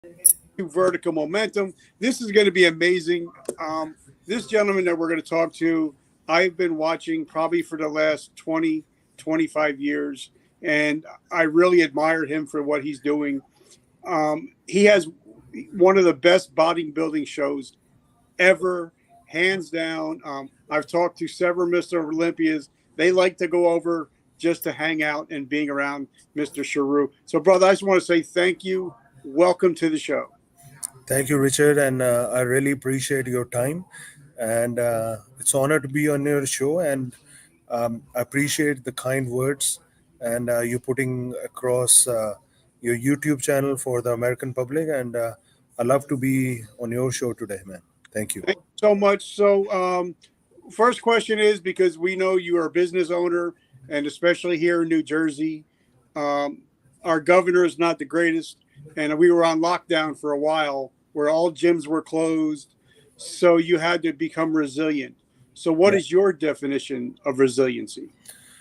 to Vertical Momentum. This is going to be amazing. This gentleman that we're going to talk to, I've been watching probably for the last 20, 25 years, and I really admire him for what he's doing. He has one of the best bodybuilding shows ever, hands down. I've talked to several Mr. Olympias. They like to go over just to hang out and being around Mr. Sharu. So, brother, I just want to say thank you. Welcome to the show. Thank you, Richard, and I really appreciate your time. And it's an honor to be on your show, and I appreciate the kind words and you putting across your YouTube channel for the American public. And I love to be on your show today, man. Thank you. Thank you so much. So, first question is because we know you are a business owner, and especially here in New Jersey, um, our governor is not the greatest, and we were on lockdown for a while where all gyms were closed. So you had to become resilient. So, what Yeah. is your definition of resiliency?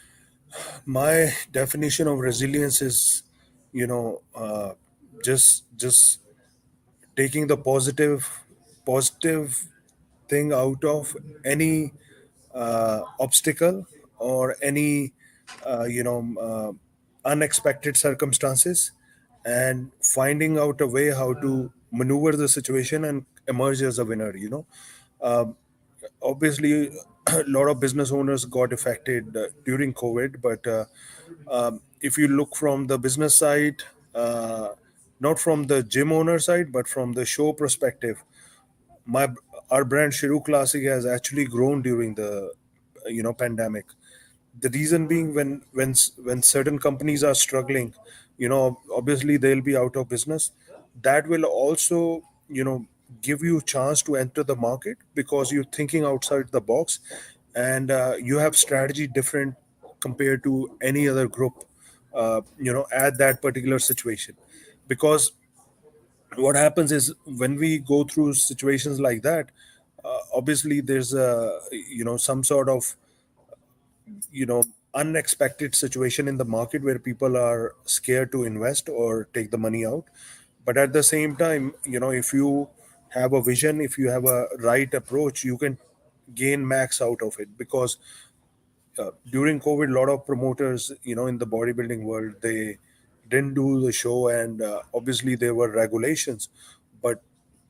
My definition of resilience is, you know, just taking the positive thing out of any obstacle or any uh, you know unexpected circumstances, and finding out a way how to maneuver the situation and emerge as a winner. Um, Obviously a lot of business owners got affected during COVID, but if you look from the business side, not from the gym owner side but from the show perspective, my our brand Shiru Classic has actually grown during the pandemic. The reason being, when certain companies are struggling, obviously they'll be out of business. That will also give you a chance to enter the market because you're thinking outside the box, and you have strategy different compared to any other group at that particular situation. Because what happens is, when we go through situations like that, obviously there's a some sort of you know unexpected situation in the market where people are scared to invest or take the money out. But at the same time, if you have a vision, if you have a right approach, you can gain max out of it. Because during COVID, a lot of promoters, in the bodybuilding world, they didn't do the show, and obviously there were regulations. But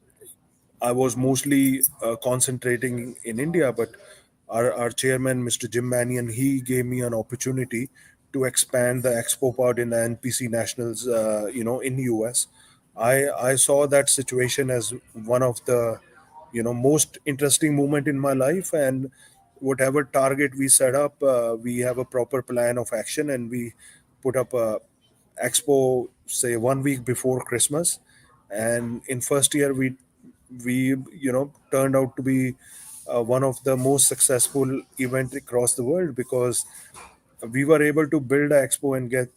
I was mostly concentrating in India, but our chairman, Mr. Jim Mannion, he gave me an opportunity to expand the expo part in the NPC Nationals, in US. I saw that situation as one of the, most interesting moment in my life. And whatever target we set up, we have a proper plan of action, and we put up a expo, say 1 week before Christmas. And in first year, we turned out to be one of the most successful event across the world, because we were able to build an expo and get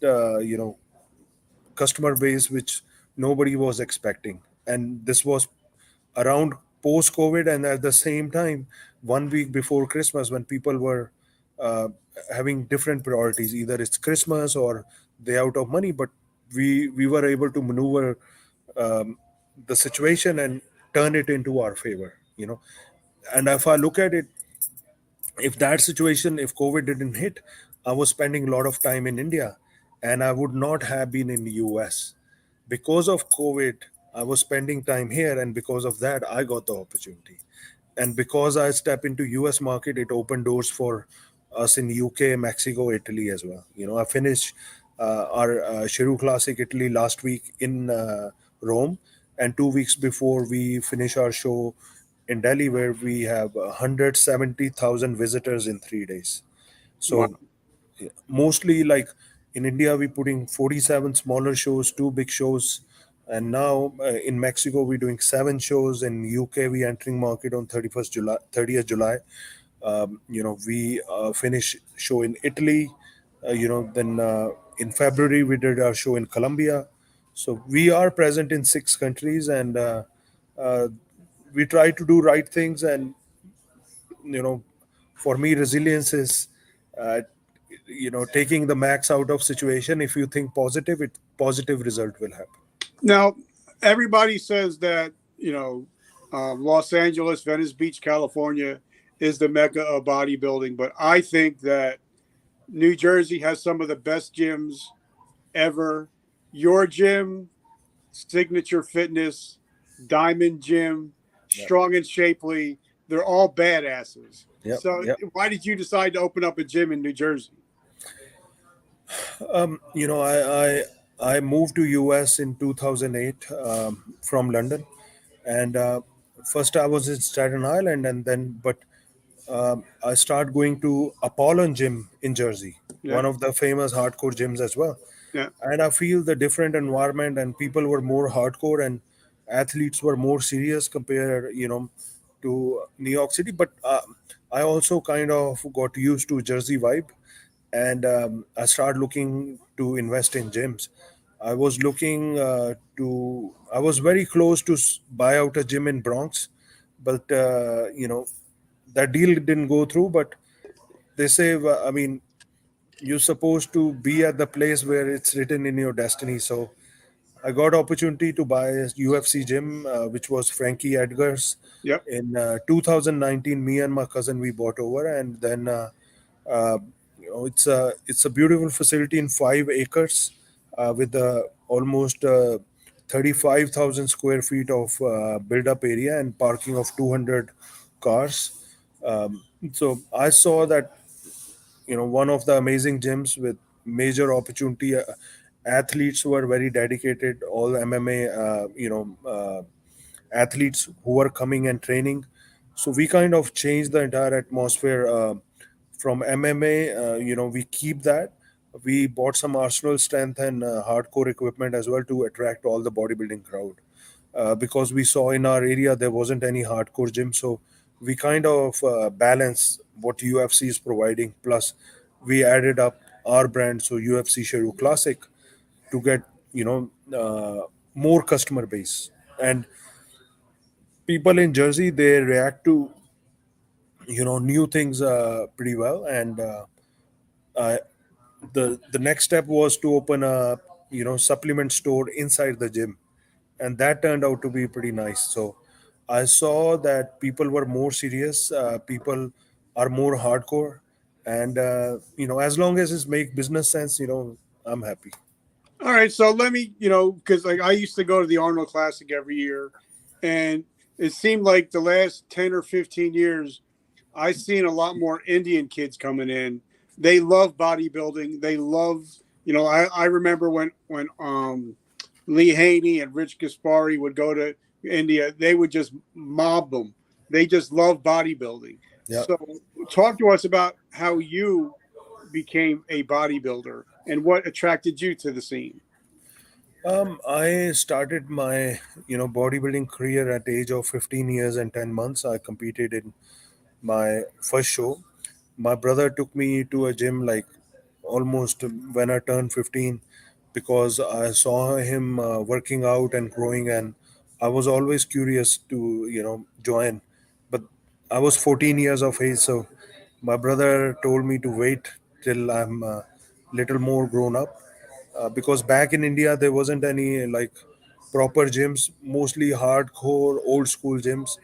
customer base which nobody was expecting. And this was around post COVID, and at the same time 1 week before Christmas, when people were uh, having different priorities, either it's Christmas or they out of money. But we were able to maneuver um, the situation and turn it into our favor. And if I look at it, if that situation, if COVID didn't hit, I was spending a lot of time in India, and I would not have been in the US. Because of COVID, I was spending time here, and because of that, I got the opportunity. And because I step into US market, it opened doors for us in UK, Mexico, Italy as well. I finished our Shiru Classic Italy last week in Rome, and 2 weeks before we finish our show in Delhi, where we have 170,000 visitors in 3 days. Wow. So mostly, like, in India, we putting 47 smaller shows, two big shows. And now in Mexico, we're doing 7 shows. In UK, we entering market on 30th July. We finish show in Italy. Then in February, we did our show in Colombia. So we are present in 6 countries, and uh, we try to do right things. And you know for me, resilience is uh, taking the max out of situation. If you think positive, it positive result will happen. Now, everybody says that Los Angeles, Venice Beach, California is the mecca of bodybuilding, but I think that New Jersey has some of the best gyms ever. Your gym, Signature Fitness, Diamond Gym, Yeah. Strong and Shapely, they're all badasses. Yep. So Yep. why did you decide to open up a gym in New Jersey? You know, I moved to US in 2008 from London, and first I was in Staten Island, and then but I started going to Apollon Gym in Jersey, Yeah, one of the famous hardcore gyms as well. yeah. And I feel the different environment, and people were more hardcore, and athletes were more serious compared, to New York City. But I also kind of got used to Jersey vibe, and I started looking to invest in gyms. I was looking I was very close to buy out a gym in Bronx, but that deal didn't go through. But they say, I mean, you're supposed to be at the place where it's written in your destiny. So I got opportunity to buy a UFC gym, which was Frankie Edgar's. Yep. In 2019, me and my cousin we bought over, and then uh, it's a beautiful facility in 5 acres with almost 35,000 square feet of build-up area and parking of 200 cars. So I saw that, one of the amazing gyms with major opportunity. Athletes who are very dedicated, all MMA athletes who are coming and training. So we kind of changed the entire atmosphere from MMA. We keep that. We bought some arsenal strength and hardcore equipment as well to attract all the bodybuilding crowd, because we saw in our area there wasn't any hardcore gym. So we kind of balance what UFC is providing. Plus, we added up our brand, so UFC Sheru Classic, to get more customer base. And people in Jersey, they react to new things pretty well. And I, the next step was to open a supplement store inside the gym, and that turned out to be pretty nice. So I saw that people were more serious, people are more hardcore, and as long as it make business sense, I'm happy. All right. So let me, because like I used to go to the Arnold Classic every year, and it seemed like the last 10 or 15 years, I've seen a lot more Indian kids coming in. They love bodybuilding. They love, I remember when Lee Haney and Rich Gaspari would go to India, they would just mob them. They just love bodybuilding. Yeah. So talk to us about how you became a bodybuilder and what attracted you to the scene. I started my bodybuilding career at the age of 15 years and 10 months. I competed in my first show. My brother took me to a gym like almost when I turned 15, because I saw him working out and growing, and I was always curious to join. But I was 14 years of age, so my brother told me to wait till I'm a little more grown up, because back in India there wasn't any like proper gyms, mostly hardcore old school gyms.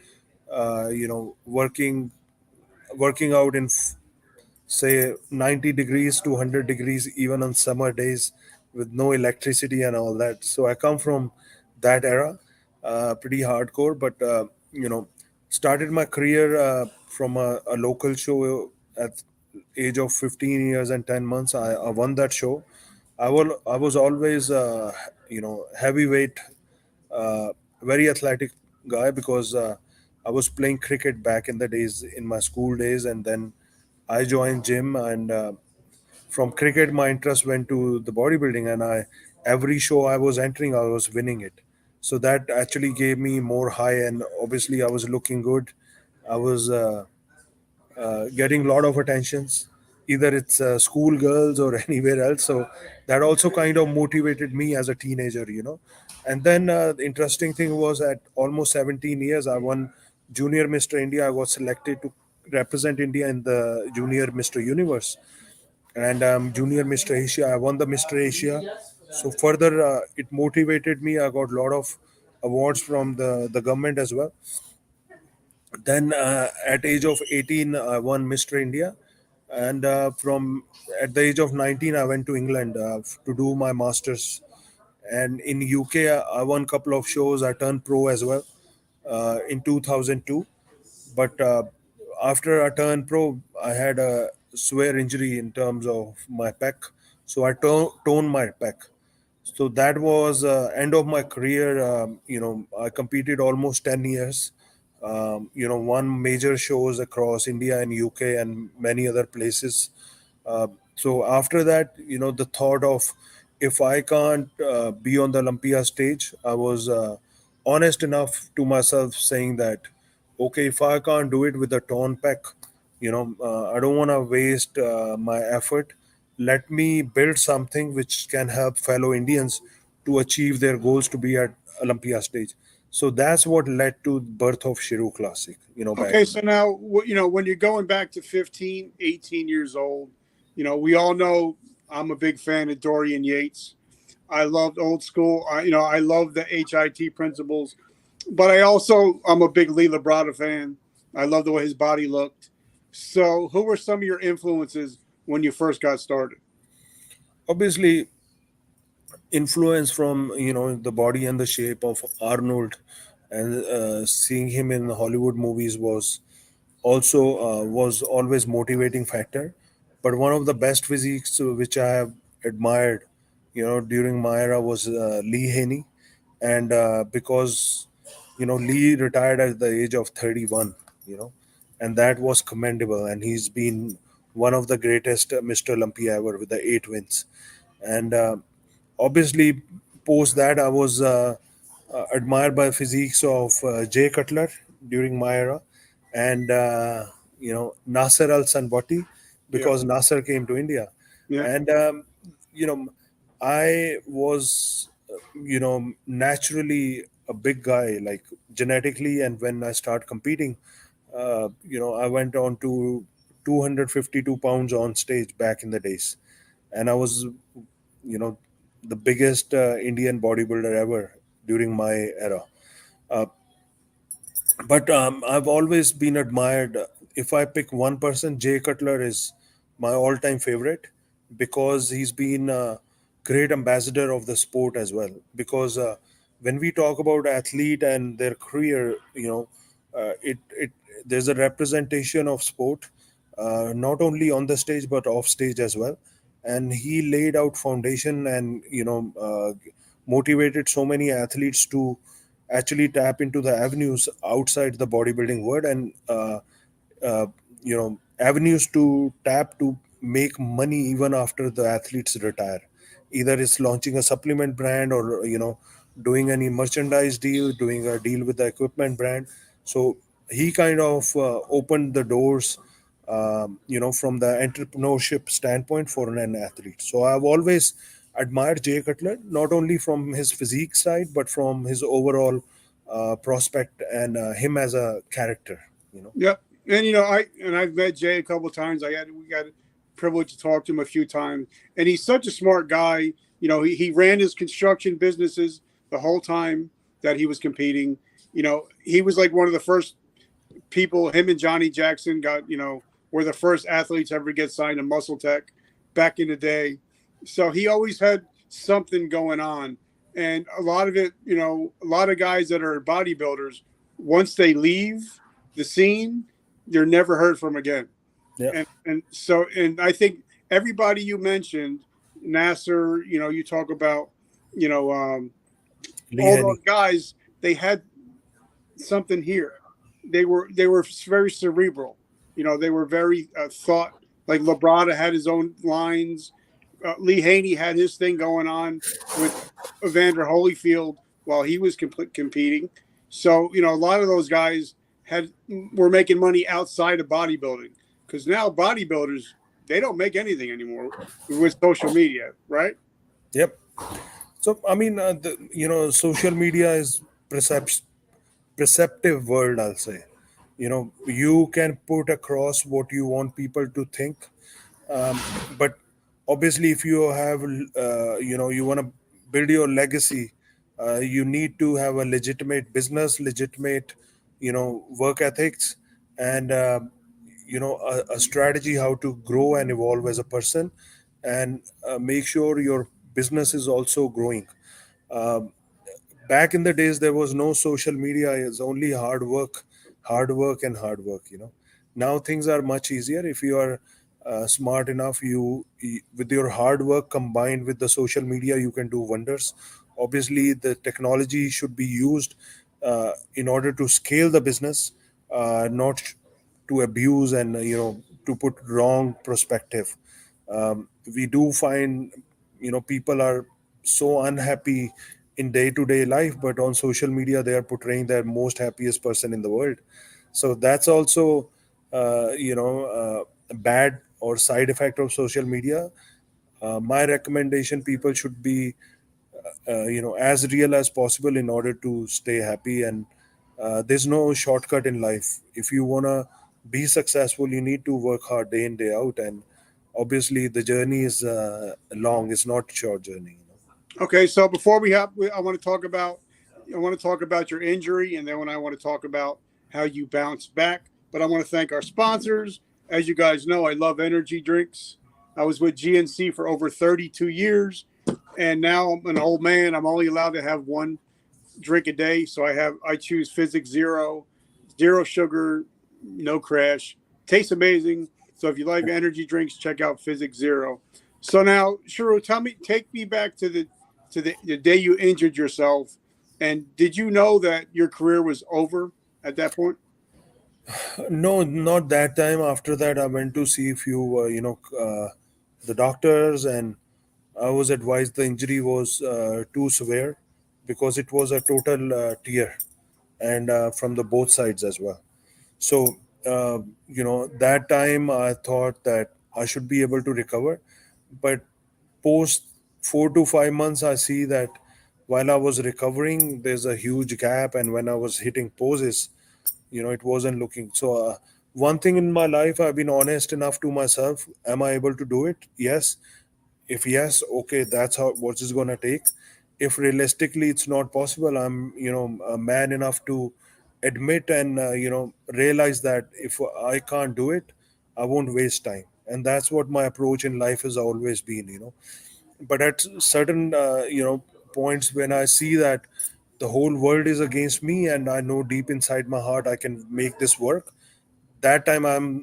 Working out in say 90 degrees to 100 degrees even on summer days with no electricity and all that. So I come from that era, pretty hardcore. But started my career from a local show at age of 15 years and 10 months. I won that show. I was always heavyweight, uh, very athletic guy, because I was playing cricket back in the days in my school days, and then I joined gym, and from cricket my interest went to the bodybuilding, and I every show I was entering I was winning it. So that actually gave me more high, and obviously I was looking good. I was getting a lot of attentions, either it's school girls or anywhere else. So that also kind of motivated me as a teenager. And then the interesting thing was, at almost 17 years I won Junior Mr. India. I was selected to represent India in the Junior Mr. Universe, and Junior Mr. Asia. I won the Mr. Asia. So further, it motivated me. I got a lot of awards from the government as well. Then at age of 18, I won Mr. India, and from at the age of 19, I went to England to do my masters. And in UK, I won a couple of shows. I turned pro as well in 2002. But after I turned pro, I had a severe injury in terms of my pec, so I toned my pec. So that was end of my career. I competed almost 10 years. Won major shows across India and UK and many other places. So after that, the thought of, if I can't be on the Olympia stage, I was honest enough to myself saying that, okay, if I can't do it with a torn pec, I don't want to waste my effort. Let me build something which can help fellow Indians to achieve their goals to be at Olympia stage. So that's what led to birth of Shiru Classic, back Okay, in. so now when you're going back to 15, 18 years old, we all know I'm a big fan of Dorian Yates. I loved old school. I love the HIT principles, but I'm a big Lee Labrada fan. I love the way his body looked. So, who were some of your influences when you first got started? Obviously, influence from the body and the shape of Arnold, and seeing him in Hollywood movies was always motivating factor. But one of the best physiques which I have admired, during my era was Lee Haney, and because Lee retired at the age of 31, you know, and that was commendable, and he's been one of the greatest Mr. Olympia ever with the 8 wins, and obviously post that I was admired by physiques of Jay Cutler during my era, and Nasser Al Sanbati, Yeah, because Nasser came to India, yeah. and you know I was naturally a big guy, like genetically, and when I start competing, I went on to 252 pounds on stage back in the days, and I was you know the biggest Indian bodybuilder ever during my era. Uh, but I've always been admired. If I pick one person, Jay Cutler is my all-time favorite, because he's been a great ambassador of the sport as well. Because when we talk about athlete and their career, it there's a representation of sport, not only on the stage but off stage as well. And he laid out foundation, and motivated so many athletes to actually tap into the avenues outside the bodybuilding world, and avenues to tap to make money even after the athletes retire. Either it's launching a supplement brand, or doing any merchandise deal, doing a deal with the equipment brand. So he kind of opened the doors, from the entrepreneurship standpoint for an athlete. So I've always admired Jay Cutler, not only from his physique side, but from his overall prospect, and him as a character. Yep. And I've met Jay a couple of times. We got a privilege to talk to him a few times, and he's such a smart guy. He ran his construction businesses the whole time that he was competing. He was like one of the first people. Him and Johnny Jackson were the first athletes ever to get signed to Muscle Tech back in the day. So he always had something going on, and a lot of it, a lot of guys that are bodybuilders, once they leave the scene, you're never heard from again. Yeah, And I think everybody you mentioned, Nasser, you talk about, you know, um, Lee all those Haney. guys, they had something here. They were very cerebral. They were very thought. Like Labrada had his own lines. Lee Haney had his thing going on with Evander Holyfield while he was competing. So a lot of those guys were making money outside of bodybuilding, because now bodybuilders, they don't make anything anymore with social media, right? Yep. So I mean, social media is perceptive world, I'll say. You can put across what you want people to think, but obviously, if you have, you want to build your legacy, You need to have a legitimate business, legitimate, work ethics, and a strategy how to grow and evolve as a person, and make sure your business is also growing. Um, Back in the days, there was no social media. It's only hard work and hard work. Now things are much easier if you are smart enough. With your hard work combined with the social media, you can do wonders. Obviously, the technology should be used in order to scale the business, not to abuse and to put wrong perspective. We do find people are so unhappy in day-to-day life, but on social media they are portraying their most happiest person in the world. So that's also a bad or side effect of social media. My recommendation, people should be as real as possible in order to stay happy. And there's no shortcut in life. If you want to be successful, you need to work hard day in day out. And obviously the journey is long. It's not a short journey. Okay, so before we have, I want to talk about your injury, and then when I want to talk about how you bounced back. But I want to thank our sponsors. As you guys know, I love energy drinks. I was with GNC for over 32 years, and now I'm an old man. I'm only allowed to have one drink a day, so I choose Physics Zero, zero sugar, no crash. Tastes amazing. So if you like energy drinks, check out Physics Zero. So now, Shuru, take me back to the day you injured yourself, and did you know that your career was over at that point? No, not that time. After that, I went to see a few, the doctors, and I was advised the injury was too severe because it was a total tear, and from the both sides as well. So, that time I thought that I should be able to recover, but post 4 to 5 months, I see that while I was recovering, there's a huge gap, and when I was hitting poses, it wasn't looking so. One thing in my life, I've been honest enough to myself. Am I able to do it? Yes. If yes, okay, that's how what it's gonna take. If realistically it's not possible, I'm a man enough to admit and realize that if I can't do it, I won't waste time. And that's what my approach in life has always been. But at certain points when I see that the whole world is against me and I know deep inside my heart I can make this work, that time I'm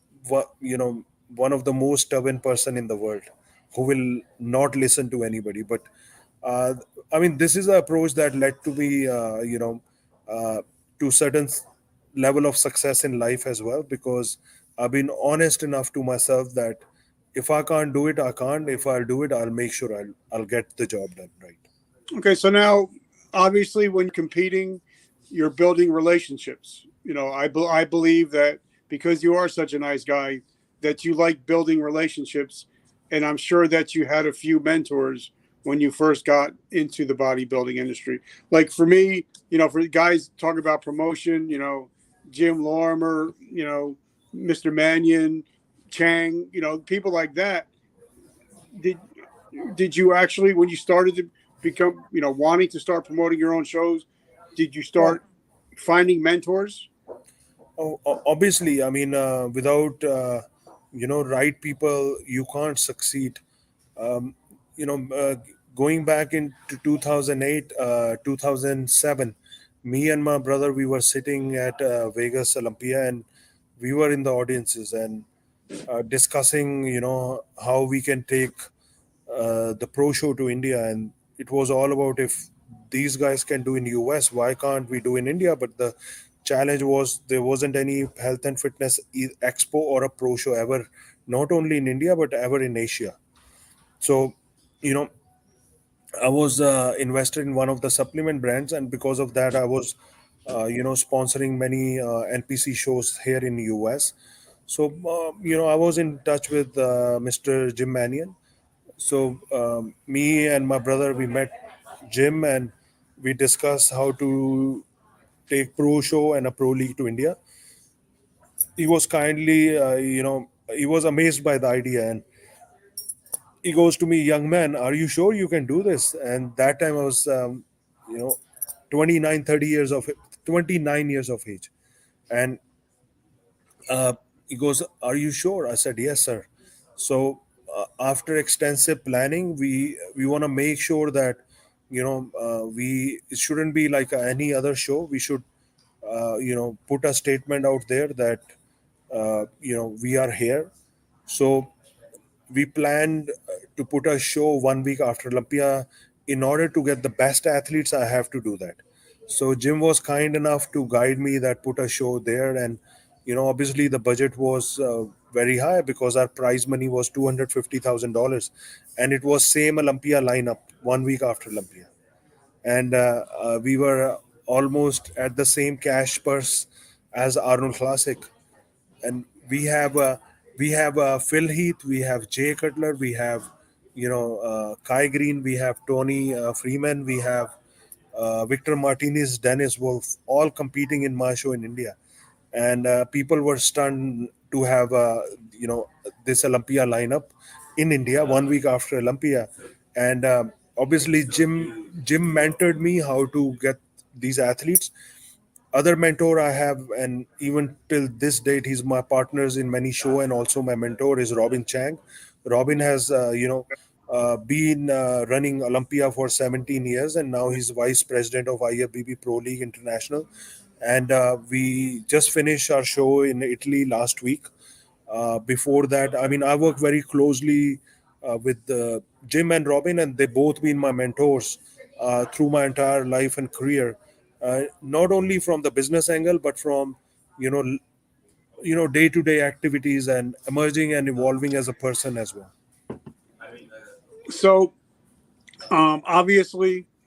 one of the most stubborn person in the world who will not listen to anybody. But uh, I mean, this is the approach that led to me uh, to certain level of success in life as well, because I've been honest enough to myself that if I can't do it, I can't. If I'll do it, I'll make sure I'll get the job done right. Okay, so now obviously when competing, you're building relationships. I believe that because you are such a nice guy, that you like building relationships, and I'm sure that you had a few mentors when you first got into the bodybuilding industry. Like for me, for guys talk about promotion, Jim Lorimer, Mr. Mannion, Chang, people like that. Did did you actually, when you started to become, wanting to start promoting your own shows, did you Yeah. start finding mentors? Obviously, I mean, without right people, you can't succeed. Um, you know, Going back into 2008, 2007, me and my brother, we were sitting at Vegas Olympia, and we were in the audiences and discussing, how we can take the pro show to India. And it was all about, if these guys can do in US, why can't we do in India? But the challenge was there wasn't any health and fitness expo or a pro show ever, not only in India but ever in Asia. So, you know, I was invested in one of the supplement brands, and because of that, I was, sponsoring many NPC shows here in US. So, I was in touch with Mr. Jim Mannion. So me and my brother, we met Jim, and we discussed how to take pro show and a pro league to India. He was kindly, he was amazed by the idea, and he goes to me, young man, are you sure you can do this? And that time I was you know 29 years of age. And he goes, "Are you sure?" I said, "Yes, sir." So after extensive planning, we want to make sure that we it shouldn't be like any other show. We should put a statement out there that we are here. So we planned to put a show 1 week after Olympia. In order to get the best athletes, I have to do that. So Jim was kind enough to guide me that put a show there, and obviously the budget was very high because our prize money was $250,000, and it was same Olympia lineup 1 week after Olympia, and we were almost at the same cash purse as Arnold Classic. And we have Phil Heath, we have Jay Cutler, we have Kai Green, we have Tony Freeman, we have Victor Martinez, Dennis Wolf, all competing in my show in India, and people were stunned to have this Olympia lineup in India 1 week after Olympia, and obviously Jim mentored me how to get these athletes. Other mentor I have, and even till this date, he's my partners in many show, and also my mentor is Robin Chang. Robin has been running Olympia for 17 years, and now he's vice president of IFBB Pro League International. And we just finished our show in Italy last week. Before that, I mean, I work very closely with Jim and Robin, and they both been my mentors through my entire life and career. Not only from the business angle, but from you know l- day-to-day activities and emerging and evolving as a person as well. So obviously,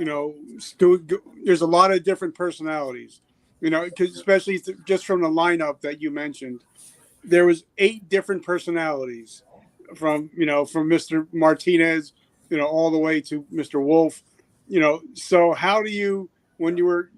there's a lot of different personalities. 'Cause especially just from the lineup that you mentioned, there was 8 different personalities from Mr. Martinez, all the way to Mr. Wolf. So how do you, when you were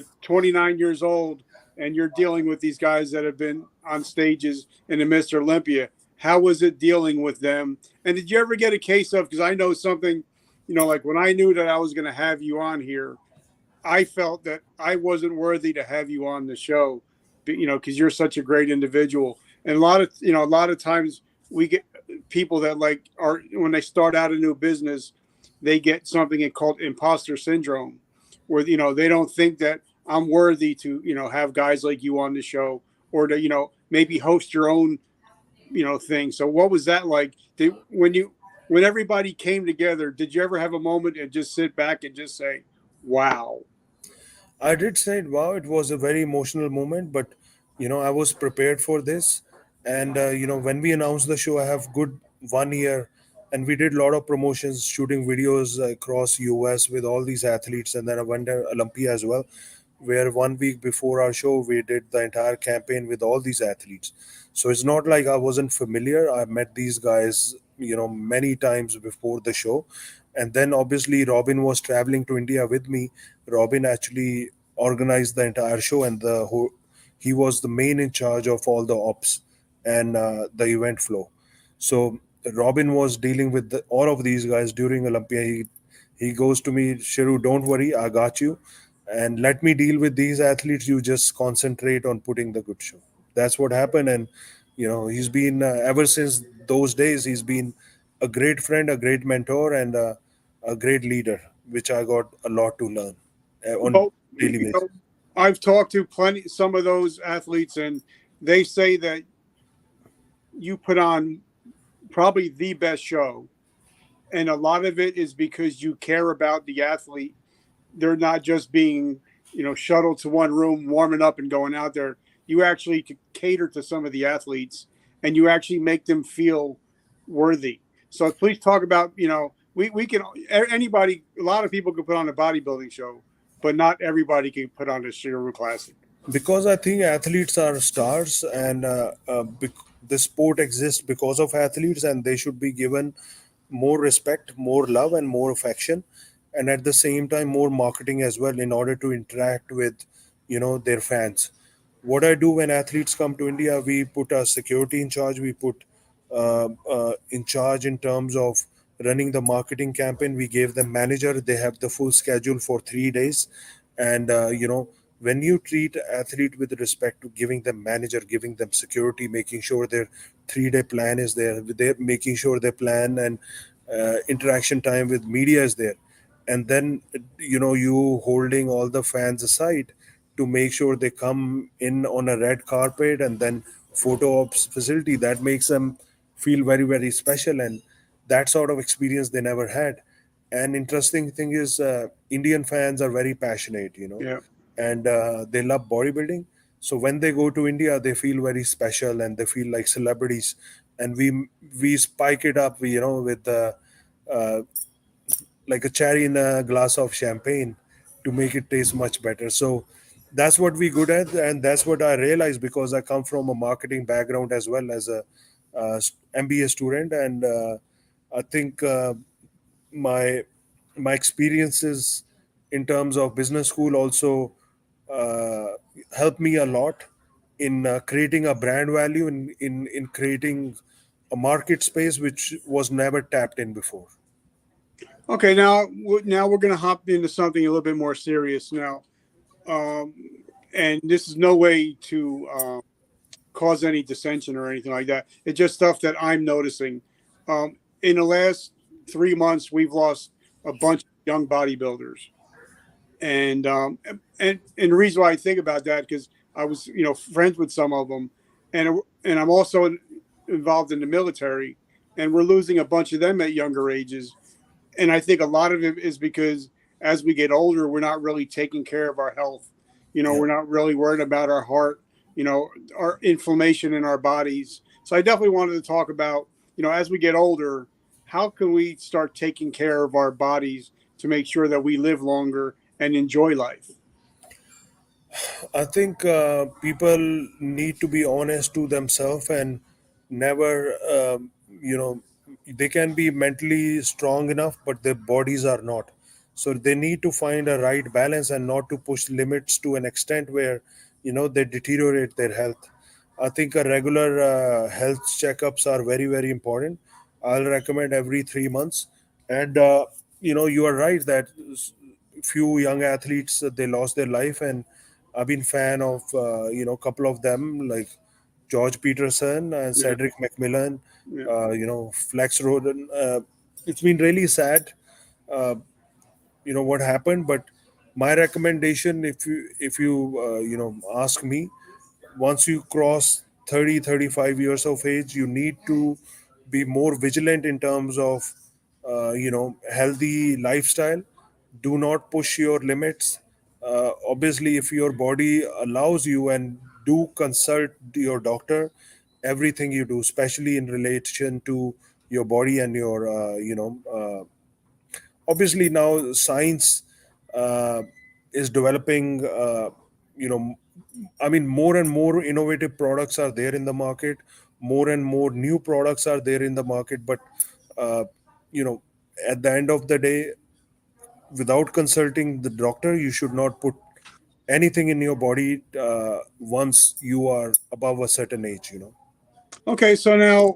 29 years old and you're dealing with these guys that have been on stages in the Mr. Olympia, how was it dealing with them? And did you ever get a case of, because I know something, like when I knew that I was going to have you on here, I felt that I wasn't worthy to have you on the show, because you're such a great individual. And a lot of times we get people that like are, when they start out a new business, they get something called imposter syndrome, where they don't think that I'm worthy to have guys like you on the show, or to maybe host your own thing. So what was that like? When everybody came together, did you ever have a moment and just sit back and just say, "Wow"? I did say, wow, it was a very emotional moment, but I was prepared for this. And when we announced the show, I have good 1 year, and we did a lot of promotions, shooting videos across US with all these athletes, and then I went to Olympia as well, where 1 week before our show, we did the entire campaign with all these athletes. So it's not like I wasn't familiar. I met these guys, many times before the show. And then obviously Robin was traveling to India with me. Robin actually organized the entire show, and he was the main in charge of all the ops and the event flow. So Robin was dealing with all of these guys during Olympia. He goes to me, Shiru, don't worry, I got you, and let me deal with these athletes. You just concentrate on putting the good show. That's what happened, and he's been ever since those days. He's been a great friend, a great mentor, and a great leader, which I got a lot to learn on Well, daily basis. I've talked to some of those athletes, and they say that you put on probably the best show, and a lot of it is because you care about the athlete. They're not just being shuttled to one room, warming up, and going out there. You actually cater to some of the athletes, and you actually make them feel worthy. So please talk about, we can, anybody, a lot of people can put on a bodybuilding show, but not everybody can put on a Shiru Classic. Because I think athletes are stars, and the sport exists because of athletes, and they should be given more respect, more love, and more affection, and at the same time more marketing as well, in order to interact with their fans. What I do when athletes come to India, we put a security in charge. We put in charge in terms of running the marketing campaign. We gave them manager. They have the full schedule for 3 days, and when you treat athlete with respect to giving them manager, giving them security, making sure their 3 day plan is there, they're making sure their plan and interaction time with media is there, and then you holding all the fans aside to make sure they come in on a red carpet and then photo ops facility, that makes them feel very very special, and that sort of experience they never had. And interesting thing is, Indian fans are very passionate, Yeah. and they love bodybuilding. So when they go to India, they feel very special and they feel like celebrities. And we spike it up, with uh, like a cherry in a glass of champagne to make it taste much better. So that's what we good at, and that's what I realized because I come from a marketing background as well as a MBA student, and I think my my experiences in terms of business school also uh, helped me a lot in creating a brand value, in creating a market space which was never tapped in before. Okay. Now we're going to hop into something a little bit more serious now. Um, and this is no way to cause any dissension or anything like that. It's just stuff that I'm noticing. In the last 3 months, we've lost a bunch of young bodybuilders, and the reason why I think about that because I was friends with some of them, and I'm also involved in the military, and we're losing a bunch of them at younger ages, and I think a lot of it is because as we get older, we're not really taking care of our health. Yeah. We're not really worried about our heart, our inflammation in our bodies. So I definitely wanted to talk about, as we get older, how can we start taking care of our bodies to make sure that we live longer and enjoy life? I think people need to be honest to themselves and never, they can be mentally strong enough, but their bodies are not. So they need to find a right balance and not to push limits to an extent where, they deteriorate their health. I think a regular health checkups are very, very important. I'll recommend every 3 months. And, you are right that few young athletes, they lost their life, and I've been fan of a couple of them like George Peterson and Yeah, Cedric McMillan, yeah. Flex Roden. It's been really sad, uh, what happened. But my recommendation, if you ask me, once you cross 30, 35 years of age, you need to be more vigilant in terms of healthy lifestyle. Do not push your limits. Obviously, if your body allows you, and do consult your doctor, everything you do, especially in relation to your body and your obviously now science uh, is developing, you know I mean, more and more innovative products are there in the market, more and more new products are there in the market, but uh, you know at the end of the day, without consulting the doctor, you should not put anything in your body once you are above a certain age. Okay, so now,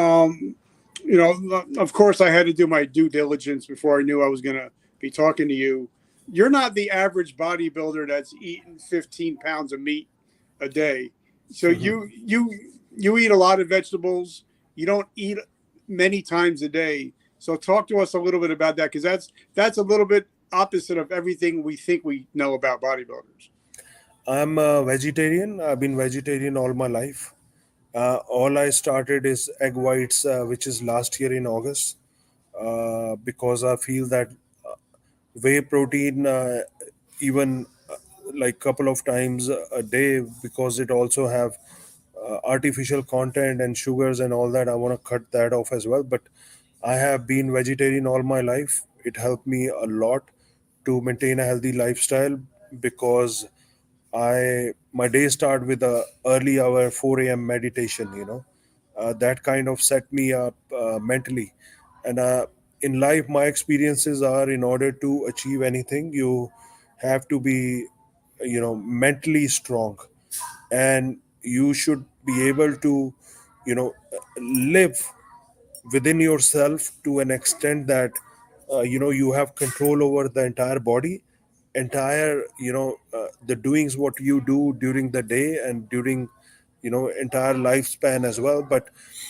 of course, I had to do my due diligence before I knew I was going to be talking to you. You're not the average bodybuilder that's eating 15 pounds of meat a day. So you eat a lot of vegetables. You don't eat many times a day. So talk to us a little bit about that because that's a little bit opposite of everything we think we know about bodybuilders. I'm a vegetarian. I've been vegetarian all my life. All I started is egg whites, which is last year in August, because I feel that whey protein, even like couple of times a day, because it also have artificial content and sugars and all that. I want to cut that off as well. But I have been vegetarian all my life. It helped me a lot to maintain a healthy lifestyle because I my day start with a early hour 4 a.m. meditation. That kind of set me up mentally, and in life, my experiences are, in order to achieve anything, you have to be, mentally strong, and you should be able to, live within yourself to an extent that you have control over the entire body, entire the doings what you do during the day and during entire lifespan as well. But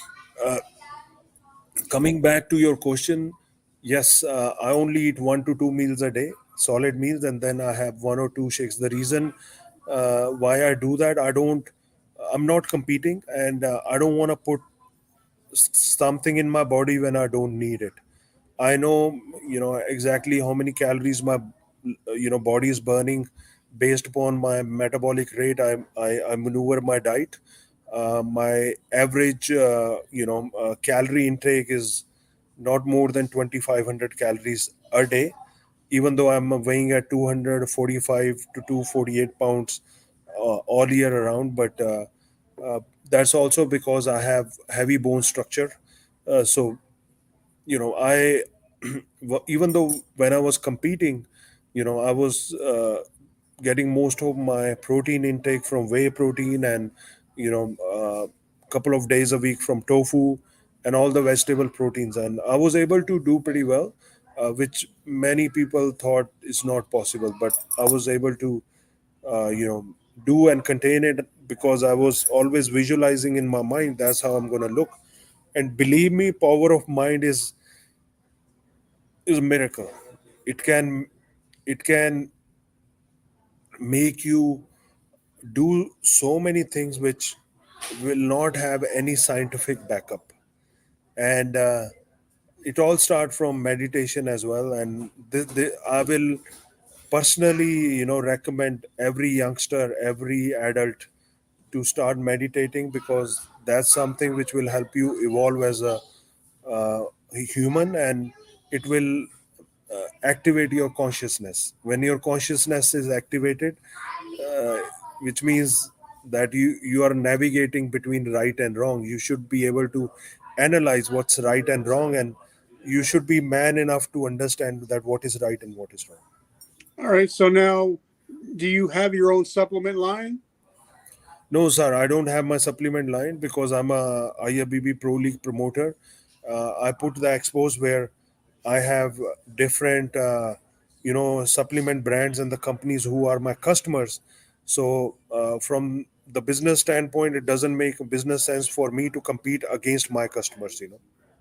coming back to your question, yes, I only eat 1 to 2 meals a day, solid meals, and then I have 1 or 2 shakes. The reason why I do that, I'm not competing, and I don't want to put something in my body when I don't need it. I know, exactly how many calories my, body is burning based upon my metabolic rate. I maneuver my diet. My average, calorie intake is not more than 2,500 calories a day, even though I'm weighing at 245 to 248 pounds all year around. But uh, that's also because I have heavy bone structure. So I even though when I was competing, I was getting most of my protein intake from whey protein, and couple of days a week from tofu and all the vegetable proteins, and I was able to do pretty well, which many people thought is not possible, but I was able to do and contain it because I was always visualizing in my mind that's how I'm going to look. And believe me, power of mind is a miracle. It can it can make you do so many things which will not have any scientific backup. And it all start from meditation as well. And I will personally recommend every youngster, every adult to start meditating, because that's something which will help you evolve as a human, and it will activate your consciousness. When your consciousness is activated, uh, which means that you are navigating between right and wrong. You should be able to analyze what's right and wrong, and you should be man enough to understand that what is right and what is wrong. All right. So now, do you have your own supplement line? No, sir, I don't have my supplement line because I'm a IFBB Pro League promoter. I put the expos where I have different, supplement brands and the companies who are my customers. So, from the business standpoint, it doesn't make business sense for me to compete against my customers.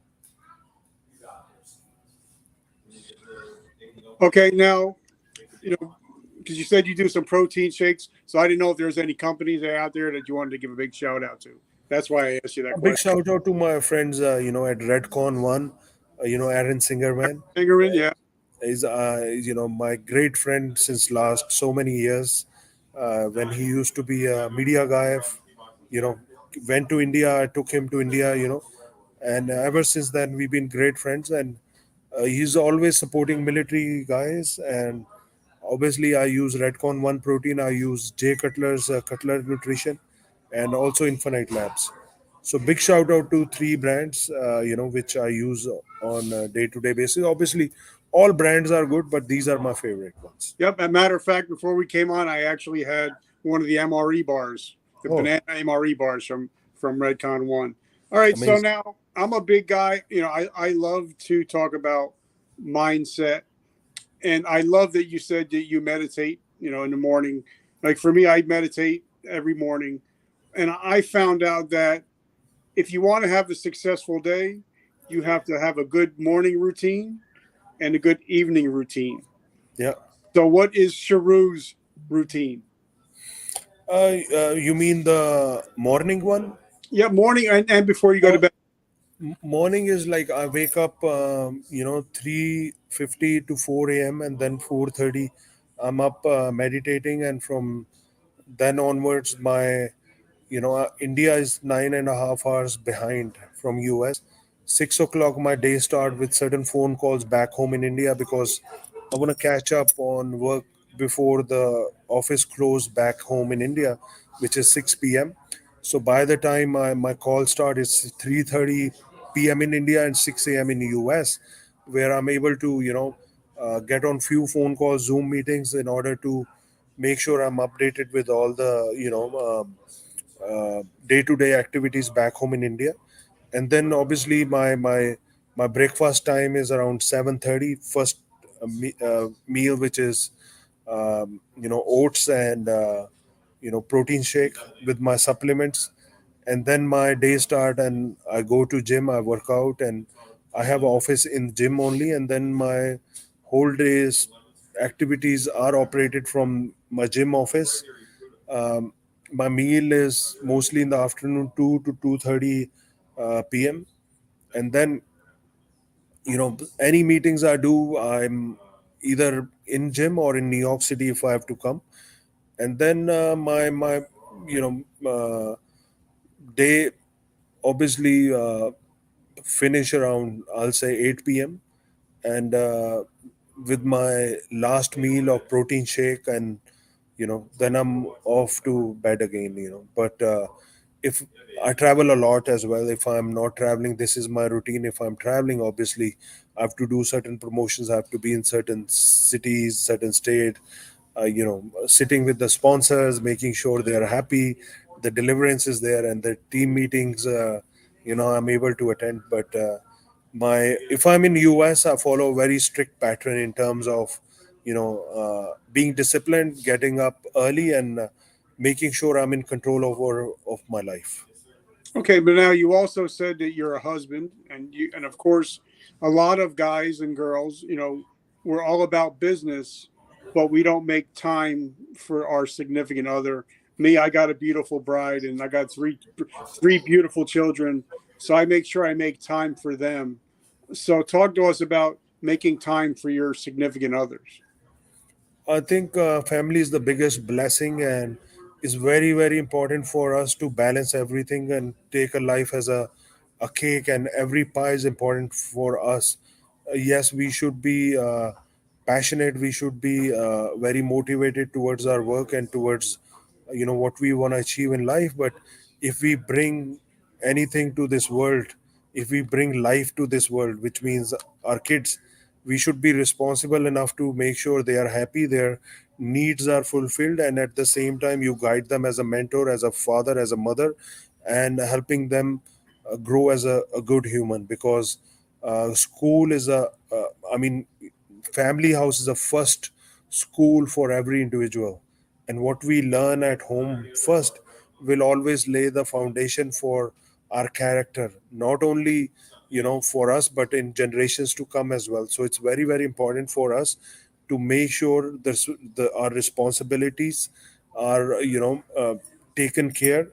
Okay. Now, because you said you do some protein shakes, so I didn't know if there's any companies that are out there that you wanted to give a big shout out to. That's why I asked you that A big question. shout out to my friends, at Redcon One, Aaron Singerman. Fingerman, yeah. Is my great friend since last so many years. When he used to be a media guy, you know went to India. I took him to India, and ever since then we've been great friends. And he's always supporting military guys. And obviously I use Redcon One protein, I use J Cutler's Cutler Nutrition, and also Infinite Labs. So big shout out to three brands, which I use on a day-to-day basis. Obviously, all brands are good, but these are my favorite ones. Yep. As a matter of fact, before we came on, I actually had one of the MRE bars, the Oh, banana MRE bars from Redcon One. All right. So amazing! now I'm a big guy. I love to talk about mindset, and I love that you said that you meditate. In the morning. Like for me, I meditate every morning, and I found out that if you want to have a successful day, you have to have a good morning routine and a good evening routine. Yeah. So, what is Sharu's routine? You mean the morning one? Yeah, morning and before you go to Uh, bed. Morning is like I wake up, 3:50 to 4 a.m., and then 4:30 I'm up meditating. And from then onwards, my India is 9.5 hours behind from US. 6 o'clock my day start with certain phone calls back home in India, because I want to catch up on work before the office close back home in India, which is 6 p.m. So by the time my call start is 3:30 p.m. in India and 6 a.m. in the US, where I'm able to get on few phone calls, Zoom meetings, in order to make sure I'm updated with all the day-to-day activities back home in India. and then obviously my breakfast time is around 7:30. First meal, which is oats and protein shake with my supplements, and then my day start, and I go to gym, I work out, and I have office in gym only, and then my whole day's activities are operated from my gym office. um, my meal is mostly in the afternoon, 2 to 2:30 p.m. And then any meetings I do, I'm either in gym or in New York City if I have to come. And then my you know day obviously finish around, I'll say, 8 p.m. And with my last meal of protein shake, and then I'm off to bed again. But if I travel a lot as well, if I'm not traveling, this is my routine. If I'm traveling, obviously I have to do certain promotions, I have to be in certain cities, certain state, sitting with the sponsors, making sure they are happy, the deliverance is there, and the team meetings, I'm able to attend. But my if I'm in US, I follow a very strict pattern in terms of being disciplined, getting up early, and making sure I'm in control over of my life. Okay, but now you also said that you're a husband, and of course, a lot of guys and girls, we're all about business, but we don't make time for our significant other. Me, I got a beautiful bride, and I got three beautiful children, so I make sure I make time for them. So, talk to us about making time for your significant others. I think family is the biggest blessing, and it's very, very important for us to balance everything and take a life as a cake, and every pie is important for us. Yes, we should be passionate, we should be very motivated towards our work and towards what we want to achieve in life. But if we bring anything to this world, if we bring life to this world, which means our kids, we should be responsible enough to make sure they are happy, their needs are fulfilled, and at the same time you guide them as a mentor, as a father, as a mother, and helping them grow as a good human. Because school is I mean family house is the first school for every individual, and what we learn at home first will always lay the foundation for our character, not only for us, but in generations to come as well. So it's very, very important for us to make sure our responsibilities are taken care,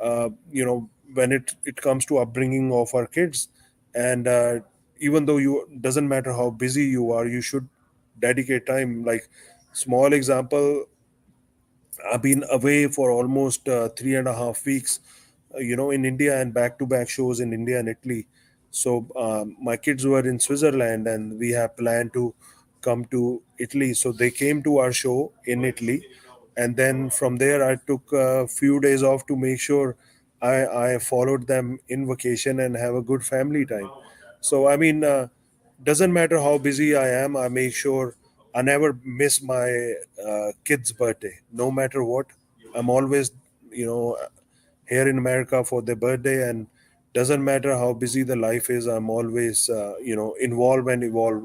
when it comes to upbringing of our kids. And even though you doesn't matter how busy you are, you should dedicate time. Like, small example, I've been away for almost 3.5 weeks, in India, and back to back shows in India and Italy. So my kids were in Switzerland, and we have planned to come to Italy. So they came to our show in Italy, and then from there I took a few days off to make sure I followed them in vacation and have a good family time. So I mean, doesn't matter how busy I am, I make sure I never miss my kid's birthday, no matter what. I'm always, you know, here in America for their birthday, and doesn't matter how busy the life is, I'm always, involved and evolve,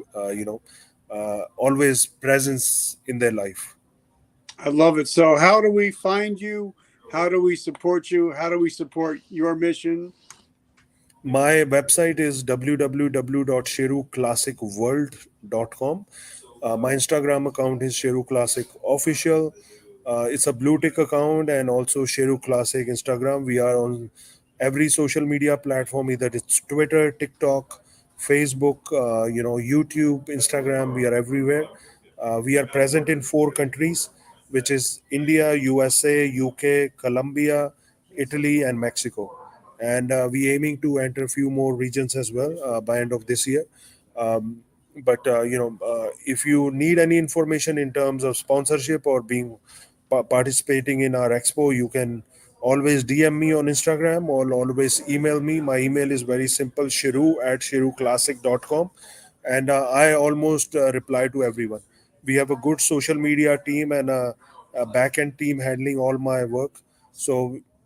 always presence in their life. I love it. So, how do we find you? How do we support you? How do we support your mission? My website is www.sherukclassicworld.com. My Instagram account is Sheru Classic Official. It's a blue tick account, and also Sheru Classic Instagram. We are on every social media platform, either it's Twitter, TikTok, Facebook, YouTube, Instagram. We are everywhere. We are present in 4 countries, which is India, USA, UK, Colombia, Italy, and Mexico. And we aiming to enter a few more regions as well by end of this year. Um, but if you need any information in terms of sponsorship or being participating in our expo, you can always DM me on Instagram or always email me. My email is very simple: shiru@shiruclassic.com, and I almost reply to everyone. We have a good social media team and a back end team handling all my work. So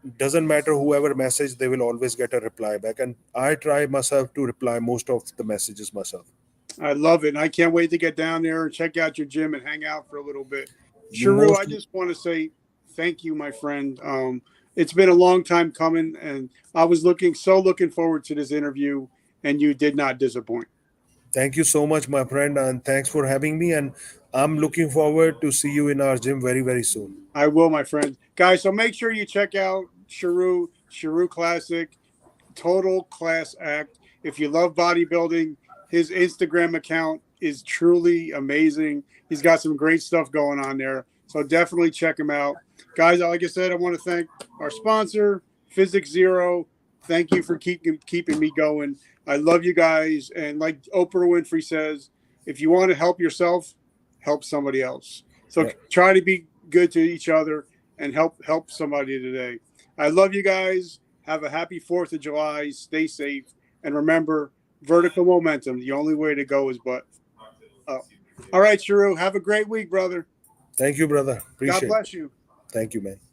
doesn't matter whoever message, they will always get a reply back. And I try myself to reply most of the messages myself. I love it. And I can't wait to get down there and check out your gym and hang out for a little bit. You Sharu, most I just want to say thank you, my friend. It's been a long time coming, and I was looking forward to this interview, and you did not disappoint. Thank you so much, my friend, and thanks for having me. And I'm looking forward to see you in our gym very, very soon. I will, my friend. Guys, so make sure you check out Sharu Classic, total class act. If you love bodybuilding, his Instagram account is truly amazing. He's got some great stuff going on there. So definitely check him out. Guys, like I said, I want to thank our sponsor, Physics Zero. Thank you for keeping me going. I love you guys. And like Oprah Winfrey says, if you want to help yourself, help somebody else. So Yeah. try to be good to each other and help somebody today. I love you guys. Have a happy 4th of July. Stay safe. And remember, vertical momentum. The only way to go is up. All right, Sharu. Have a great week, brother. Thank you, brother. Appreciate God bless you. it. Thank you, man.